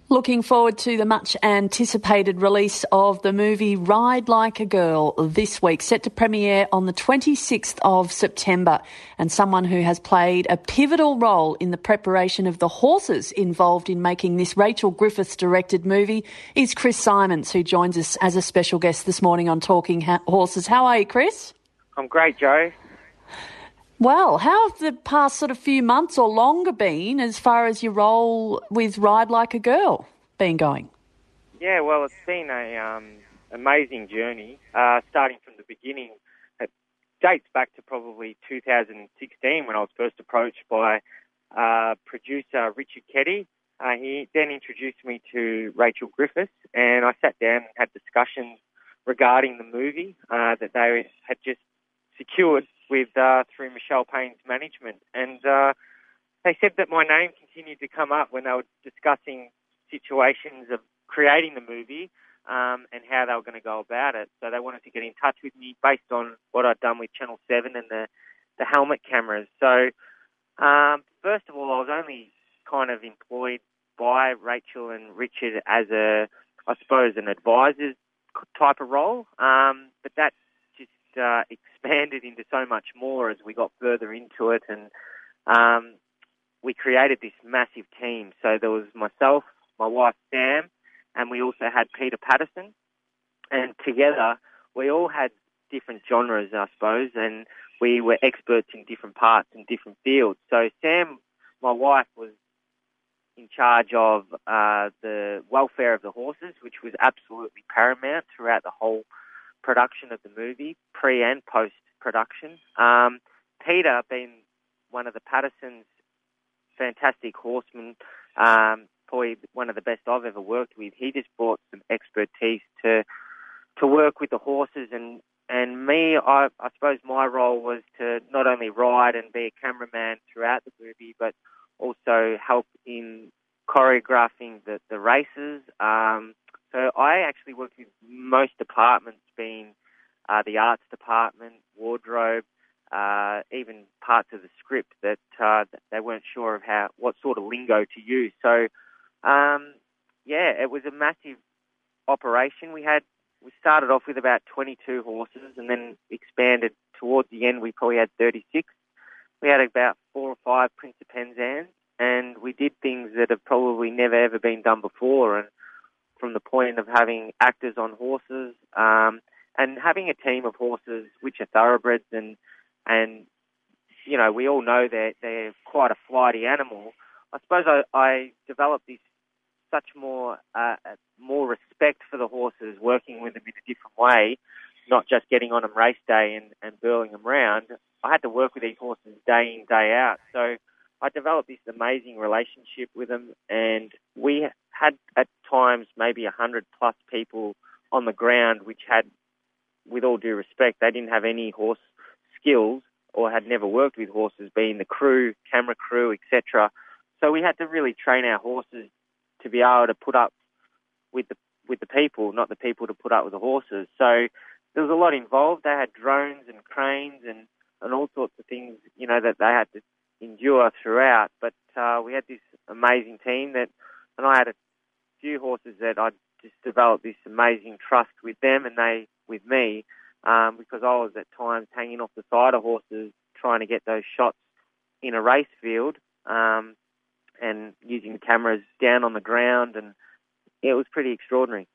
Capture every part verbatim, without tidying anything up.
Looking forward to the much-anticipated release of the movie Ride Like a Girl this week, set to premiere on the twenty-sixth of September. And someone who has played a pivotal role in the preparation of the horses involved in making this Rachel Griffiths-directed movie is Chris Simons, who joins us as a special guest this morning on Talking ha- Horses. How are you, Chris? I'm great, Joe. Well, how have the past sort of few months or longer been as far as your role with Ride Like a Girl been going? Yeah, well, it's been a um, amazing journey, uh, starting from the beginning. It dates back to probably two thousand sixteen when I was first approached by uh, producer Richard Keddy. Uh, he then introduced me to Rachel Griffiths, and I sat down and had discussions regarding the movie uh, that they had just secured with uh, through Michelle Payne's management. And uh, they said that my name continued to come up when they were discussing situations of creating the movie um, and how they were going to go about it. So they wanted to get in touch with me based on what I'd done with Channel seven and the, the helmet cameras. So um, first of all, I was only kind of employed by Rachel and Richard as a, I suppose, an advisor's type of role. Um, but that just uh, expanded into so much more as we got further into it, and um, we created this massive team. So there was myself, my wife Sam, and we also had Peter Patterson, and together we all had different genres, I suppose, and we were experts in different parts and different fields. So Sam, my wife, was in charge of uh, the welfare of the horses, which was absolutely paramount throughout the whole production of the movie, pre and post production. Um, Peter, being one of the Pattersons' fantastic horsemen, um, probably one of the best I've ever worked with, he just brought some expertise to to work with the horses. And, and me, I, I suppose my role was to not only ride and be a cameraman throughout the movie, but also help in choreographing the, the races. Um, so I actually worked with most departments, being uh, the arts department, wardrobe, uh, even parts of the script that, uh, that they weren't sure of how what sort of lingo to use. So, um, yeah, it was a massive operation. We had we started off with about twenty-two horses, and then expanded towards the end. We probably had thirty-six. We had about four or five Prince of Penzance, and we did things that have probably never ever been done before. And from the point of having actors on horses, um, and having a team of horses which are thoroughbreds, and and you know, we all know that they're quite a flighty animal. I suppose I, I developed this such more uh, more respect for the horses, working with them in a different way, not just getting on them race day and, and burling them round. I had to work with these horses day in, day out. So I developed this amazing relationship with them, and we had at times maybe a hundred plus people on the ground, which had, with all due respect, they didn't have any horse skills or had never worked with horses, being the crew, camera crew, et cetera. So we had to really train our horses to be able to put up with the with the people, not the people to put up with the horses. So there was a lot involved. They had drones and cranes and, and all sorts of things, you know, that they had to endure throughout. But uh, we had this amazing team that, and I had a few horses that I just developed this amazing trust with them and they with me, um, because I was at times hanging off the side of horses trying to get those shots in a race field, um, and using cameras down on the ground, and it was pretty extraordinary.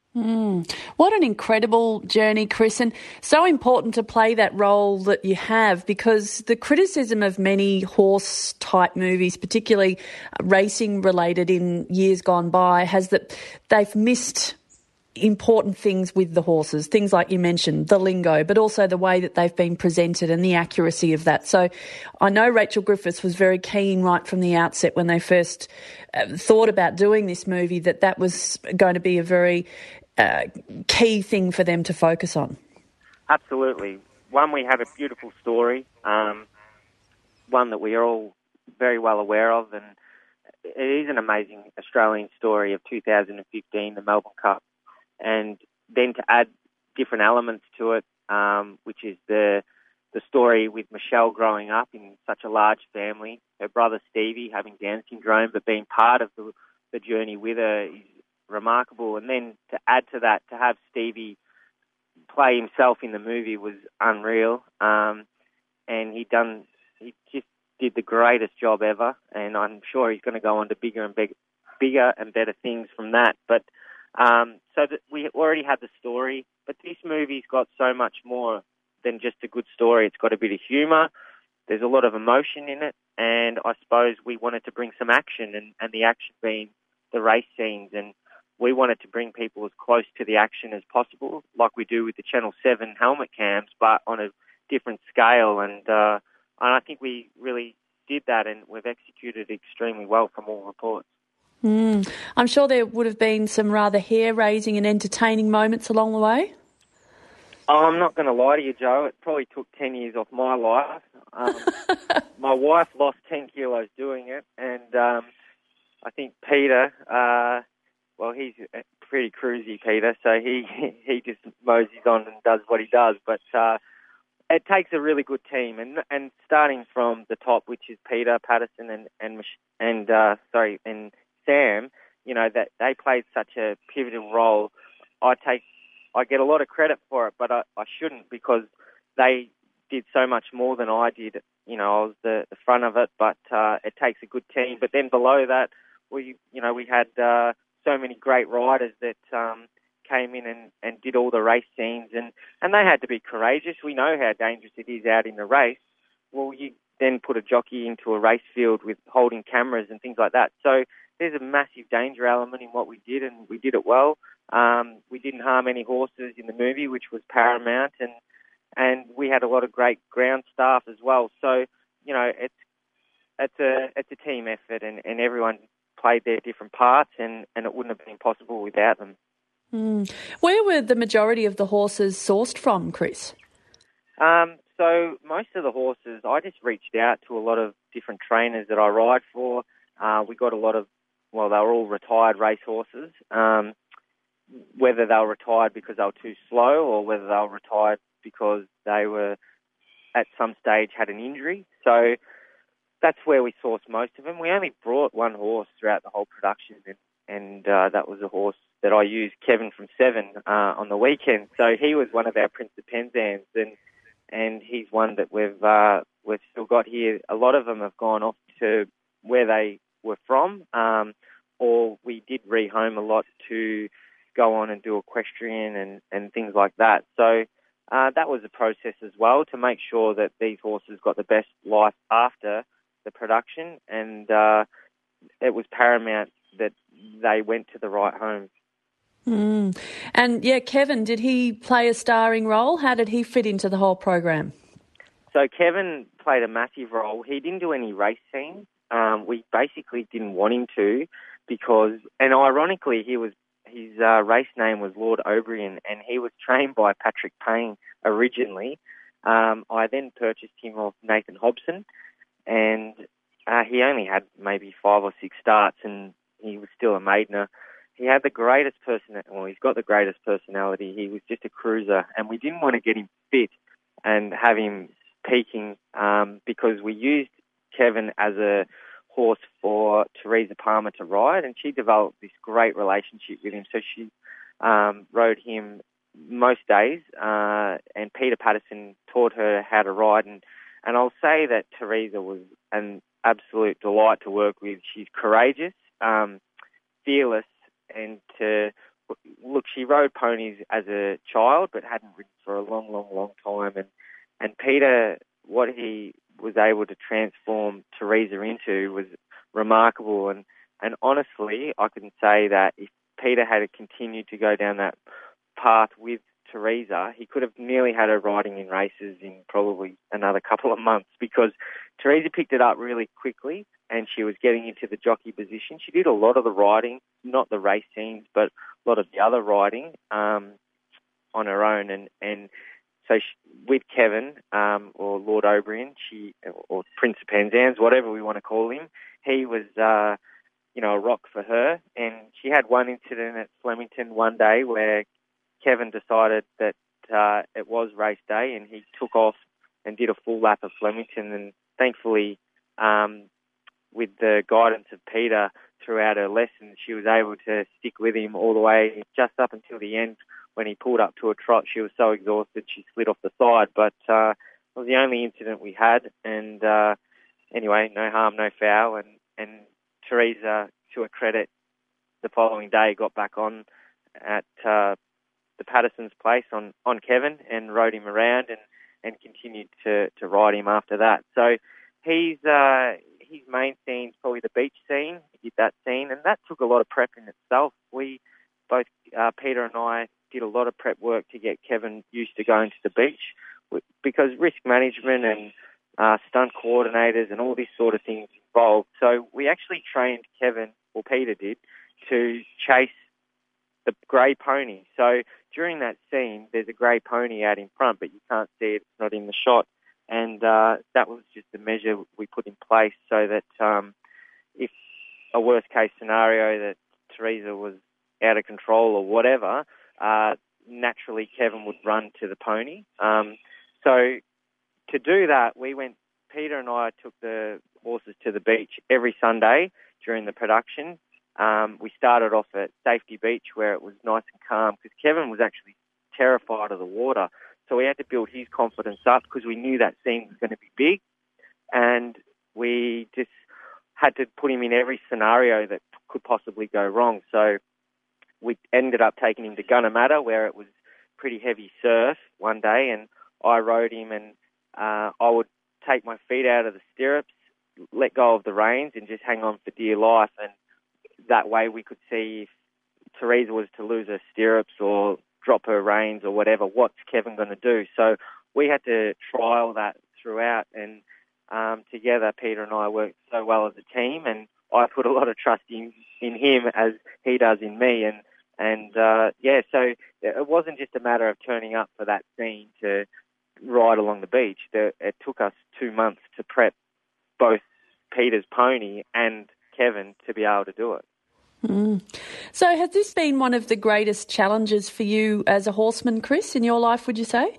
Mm. What an incredible journey, Chris, and so important to play that role that you have, because the criticism of many horse-type movies, particularly racing-related in years gone by, has that they've missed important things with the horses, things like you mentioned, the lingo, but also the way that they've been presented and the accuracy of that. So I know Rachel Griffiths was very keen right from the outset when they first uh, thought about doing this movie that that was going to be a very uh, key thing for them to focus on. Absolutely. One, we have a beautiful story, um, one that we are all very well aware of, and it is an amazing Australian story of two thousand fifteen, the Melbourne Cup. And then to add different elements to it, um, which is the the story with Michelle growing up in such a large family, her brother Stevie having Down syndrome, but being part of the, the journey with her is remarkable. And then to add to that, to have Stevie play himself in the movie was unreal. Um, and he done, he just did the greatest job ever. And I'm sure he's going to go on to bigger and big, bigger and better things from that. But um, so that we already had the story, but this movie's got so much more than just a good story. It's got a bit of humour. There's a lot of emotion in it. And I suppose we wanted to bring some action, and, and the action being the race scenes. And we wanted to bring people as close to the action as possible, like we do with the Channel seven helmet cams, but on a different scale. And, uh, and I think we really did that, and we've executed extremely well from all reports. Mm. I'm sure there would have been some rather hair-raising and entertaining moments along the way. Oh, I'm not going to lie to you, Joe. It probably took ten years off my life. Um, my wife lost ten kilos doing it, and um, I think Peter, uh, well, he's pretty cruisy, Peter, so he he just moseys on and does what he does. But uh, it takes a really good team, and and starting from the top, which is Peter Patterson and and and uh, sorry and Sam, you know, that they played such a pivotal role. I take. I get a lot of credit for it, but I, I shouldn't, because they did so much more than I did. You know, I was the, the front of it, but uh, it takes a good team. But then below that, we, you know, we had uh, so many great riders that um, came in and, and did all the race scenes, and, and they had to be courageous. We know how dangerous it is out in the race. Well, you then put a jockey into a race field with holding cameras and things like that. So there's a massive danger element in what we did, and we did it well. Um, we didn't harm any horses in the movie, which was paramount, and and we had a lot of great ground staff as well. So, you know, it's it's a it's a team effort, and, and everyone played their different parts, and, and it wouldn't have been possible without them. Mm. Where were the majority of the horses sourced from, Chris? Um, so most of the horses, I just reached out to a lot of different trainers that I ride for. Uh, we got a lot of, well, they were all retired race horses. Um, whether they were retired because they were too slow, or whether they were retired because they were at some stage had an injury. So that's where we sourced most of them. We only brought one horse throughout the whole production, and, and uh, that was a horse that I used, Kevin from Seven, uh, on the weekend. So he was one of our Prince of Penzance, and and he's one that we've uh, we've still got here. A lot of them have gone off to where they were from, um, or we did rehome a lot to go on and do equestrian and, and things like that. So uh, that was a process as well, to make sure that these horses got the best life after the production, and uh, it was paramount that they went to the right home. Mm. And, yeah, Kevin, did he play a starring role? How did he fit into the whole program? So Kevin played a massive role. He didn't do any race scenes. Um, we basically didn't want him to, because, and ironically, he was his uh, race name was Lord O'Brien, and he was trained by Patrick Payne originally. Um, I then purchased him off Nathan Hobson, and uh, he only had maybe five or six starts, and he was still a maidener. He had the greatest person, well, he's got the greatest personality. He was just a cruiser, and we didn't want to get him fit and have him peaking, um, because we used Kevin as a horse for Teresa Palmer to ride, and she developed this great relationship with him. So she um, rode him most days, uh, and Peter Patterson taught her how to ride. And, and I'll say that Teresa was an absolute delight to work with. She's courageous, um, fearless, and to look, she rode ponies as a child, but hadn't ridden for a long, long, long time. And and Peter, what he was able to transform Teresa into was remarkable. And, and honestly, I can say that if Peter had continued to go down that path with Teresa, he could have nearly had her riding in races in probably another couple of months, because Teresa picked it up really quickly, and she was getting into the jockey position. She did a lot of the riding, not the race scenes, but a lot of the other riding um, on her own. And, and so she, with Kevin, um, or Lord O'Brien, she, or Prince of Penzance, whatever we want to call him, he was, uh, you know, a rock for her. And she had one incident at Flemington one day where Kevin decided that uh, it was race day, and he took off and did a full lap of Flemington. And thankfully, um, with the guidance of Peter, throughout her lessons, she was able to stick with him all the way, just up until the end. When he pulled up to a trot, she was so exhausted she slid off the side. But uh, it was the only incident we had. And uh, anyway, no harm, no foul. And, and Teresa, to her credit, the following day got back on at uh, the Patterson's place on, on Kevin and rode him around and, and continued to, to ride him after that. So he's uh, his main scene's probably the beach scene. He did that scene, and that took a lot of prep in itself. We both, uh, Peter and I, did a lot of prep work to get Kevin used to going to the beach because risk management and uh, stunt coordinators and all this sort of things involved. So we actually trained Kevin, or Peter did, to chase the grey pony. So during that scene, there's a grey pony out in front, but you can't see it. It's not in the shot. And uh, that was just the measure we put in place so that um, if a worst-case scenario that Teresa was out of control or whatever, uh, naturally Kevin would run to the pony. Um, so to do that, we went, Peter and I took the horses to the beach every Sunday during the production. Um, we started off at Safety Beach where it was nice and calm because Kevin was actually terrified of the water. So we had to build his confidence up because we knew that scene was going to be big, and we just had to put him in every scenario that could possibly go wrong. So we ended up taking him to Gunnamatta where it was pretty heavy surf one day, and I rode him, and uh, I would take my feet out of the stirrups, let go of the reins and just hang on for dear life, and that way we could see if Teresa was to lose her stirrups or drop her reins or whatever, what's Kevin going to do? So we had to trial that throughout, and um, together Peter and I worked so well as a team, and I put a lot of trust in, in him as he does in me, and and uh, yeah, so it wasn't just a matter of turning up for that scene to ride along the beach. It took us two months to prep both Peter's pony and Kevin to be able to do it. Mm. So has this been one of the greatest challenges for you as a horseman, Chris, in your life, would you say?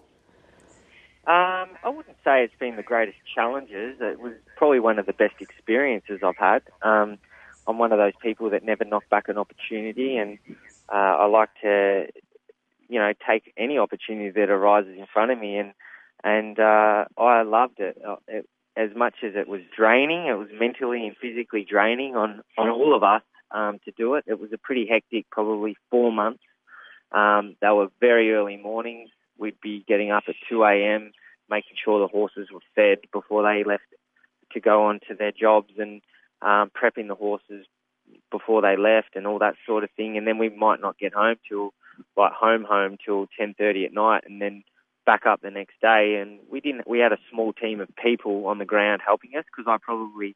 Um, I wouldn't say it's been the greatest challenges. It was probably one of the best experiences I've had. Um, I'm one of those people that never knock back an opportunity, and uh, I like to, you know, take any opportunity that arises in front of me, and and uh, I loved it. it. As much as it was draining, it was mentally and physically draining on, on all of us um, to do it. It was a pretty hectic, probably four months. Um, they were very early mornings. We'd be getting up at two a.m., making sure the horses were fed before they left to go on to their jobs, and um, prepping the horses before they left and all that sort of thing. And then we might not get home till, like home home till ten thirty at night, and then back up the next day. And we didn't, we had a small team of people on the ground helping us because I probably,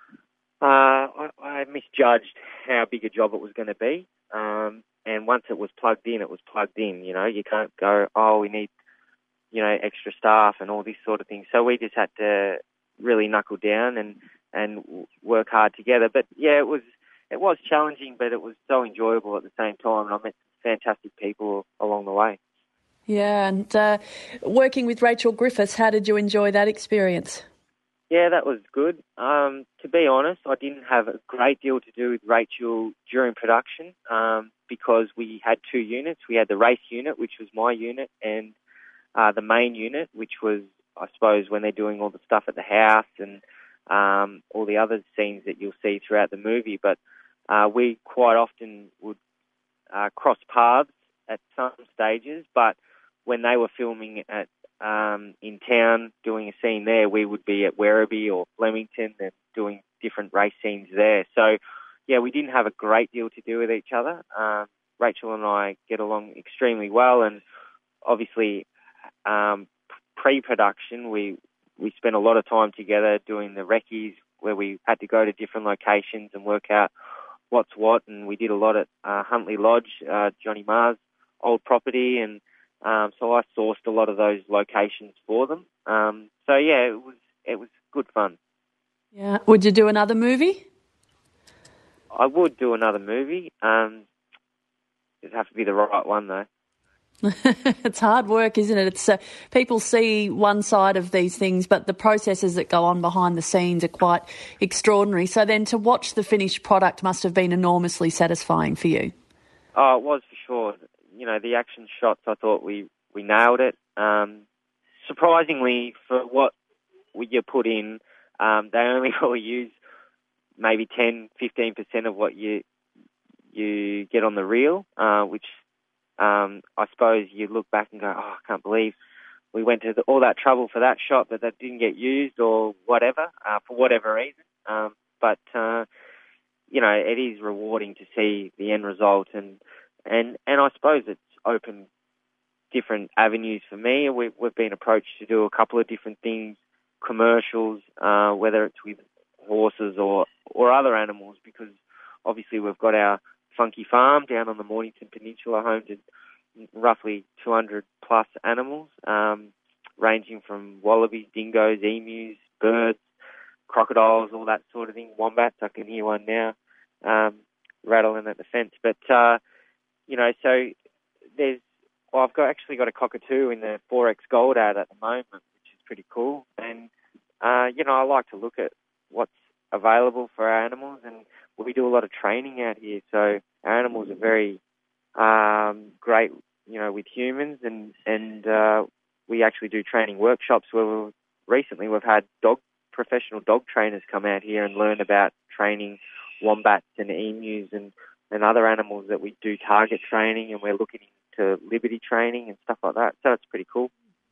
uh, I, I misjudged how big a job it was going to be. Um, and once it was plugged in, it was plugged in, you know, you can't go, oh, we need, you know, extra staff and all this sort of thing. So we just had to really knuckle down and, and work hard together. But yeah, it was, it was challenging, but it was so enjoyable at the same time. And I met some fantastic people along the way. Yeah, and uh, working with Rachel Griffiths, how did you enjoy that experience? Yeah, that was good. Um, to be honest, I didn't have a great deal to do with Rachel during production um, because we had two units. We had the race unit, which was my unit, and uh, the main unit, which was, I suppose, when they're doing all the stuff at the house and um, all the other scenes that you'll see throughout the movie. But uh, we quite often would uh, cross paths at some stages, but when they were filming at um, in town doing a scene there, we would be at Werribee or Flemington and doing different race scenes there. So, yeah, we didn't have a great deal to do with each other. Um, Rachel and I get along extremely well, and obviously um, pre-production we we spent a lot of time together doing the recce's where we had to go to different locations and work out what's what, and we did a lot at uh, Huntley Lodge, uh, Johnny Marr's old property, and Um, so I sourced a lot of those locations for them. Um, so yeah, it was it was good fun. Yeah. Would you do another movie? I would do another movie. Um, it'd have to be the right one though. It's hard work, isn't it? It's uh, people see one side of these things, but the processes that go on behind the scenes are quite extraordinary. So then to watch the finished product must have been enormously satisfying for you. Oh, it was for sure. You know, the action shots, I thought we, we nailed it. Um, surprisingly, for what you put in, um, they only really use maybe ten, fifteen percent of what you you get on the reel, uh, which um, I suppose you look back and go, oh, I can't believe we went to the, all that trouble for that shot, but that didn't get used or whatever, uh, for whatever reason. Um, but, uh, you know, it is rewarding to see the end result, and, and, and I suppose it's opened different avenues for me. We, we've been approached to do a couple of different things, commercials, uh, whether it's with horses or, or other animals, because obviously we've got our Funky Farm down on the Mornington Peninsula, home to roughly two hundred plus animals, um, ranging from wallabies, dingoes, emus, birds, crocodiles, all that sort of thing, wombats. I can hear one now um, rattling at the fence. But, uh, you know, so there's, well, I've got actually got a cockatoo in the four X Gold ad at the moment, which is pretty cool. And, uh, you know, I like to look at what's available for our animals, and we do a lot of training out here, so our animals are very um, great, you know, with humans, and and uh, we actually do training workshops where we've, recently we've had dog professional dog trainers come out here and learn about training wombats and emus and, and other animals that we do target training, and we're looking into liberty training and stuff like that, so it's pretty cool.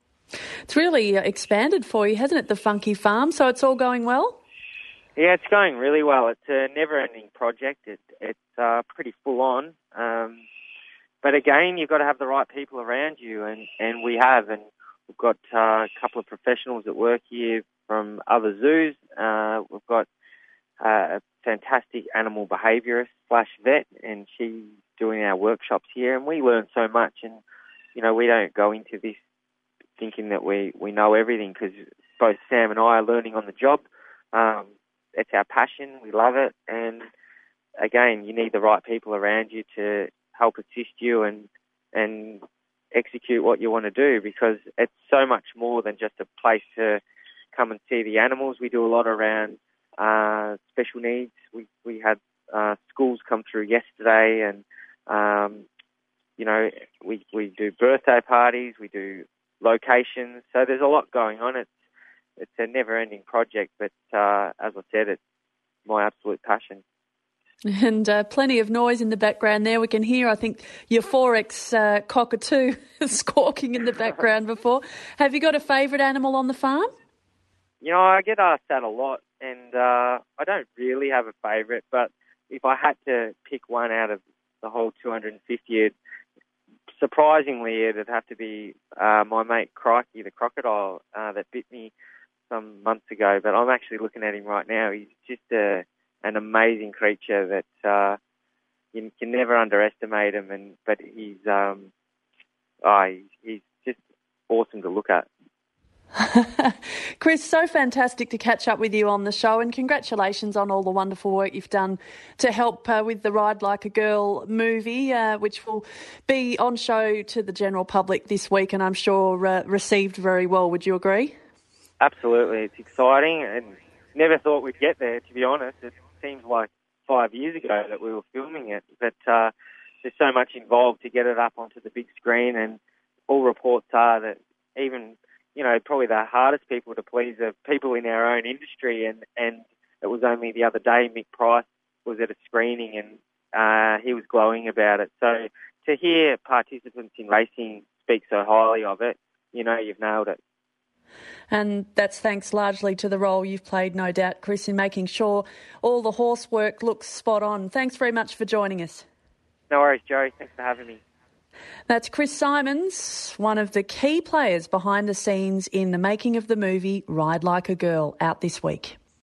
It's really expanded for you, hasn't it, the Funky Farm? So it's all going well? Yeah, it's going really well. It's a never-ending project. It, it's uh, pretty full-on. Um, but again, you've got to have the right people around you, and, and we have. And we've got uh, a couple of professionals that work here from other zoos. Uh, we've got uh, a fantastic animal behaviourist slash vet, and she's doing our workshops here. And we learn so much. And, you know, we don't go into this thinking that we, we know everything, because both Sam and I are learning on the job. Um, It's our passion. We love it. And again, you need the right people around you to help assist you and and execute what you want to do, because it's so much more than just a place to come and see the animals. We do a lot around uh, special needs. We we had uh, schools come through yesterday, and um, you know, we we do birthday parties. We do locations. So there's a lot going on. It's It's a never-ending project, but uh, as I said, it's my absolute passion. And uh, plenty of noise in the background there. We can hear, I think, your four X uh, cockatoo squawking in the background before. Have you got a favourite animal on the farm? You know, I get asked that a lot, and uh, I don't really have a favourite, but if I had to pick one out of the whole two hundred fifty, it, surprisingly, it'd have to be uh, my mate Crikey, the crocodile uh, that bit me some months ago, but I'm actually looking at him right now. He's just a, an amazing creature that uh, you can never underestimate him, and but he's um, oh, he's just awesome to look at. Chris, so fantastic to catch up with you on the show, and congratulations on all the wonderful work you've done to help uh, with the Ride Like a Girl movie, uh, which will be on show to the general public this week, and I'm sure uh, received very well. Would you agree? Absolutely. It's exciting, and never thought we'd get there, to be honest. It seems like five years ago that we were filming it, but uh, there's so much involved to get it up onto the big screen, and all reports are that even, you know, probably the hardest people to please are people in our own industry, and, and it was only the other day Mick Price was at a screening, and uh, he was glowing about it. So to hear participants in racing speak so highly of it, you know you've nailed it. And that's thanks largely to the role you've played, no doubt, Chris, in making sure all the horse work looks spot on. Thanks very much for joining us. No worries, Joey. Thanks for having me. That's Chris Simons, one of the key players behind the scenes in the making of the movie Ride Like a Girl, out this week.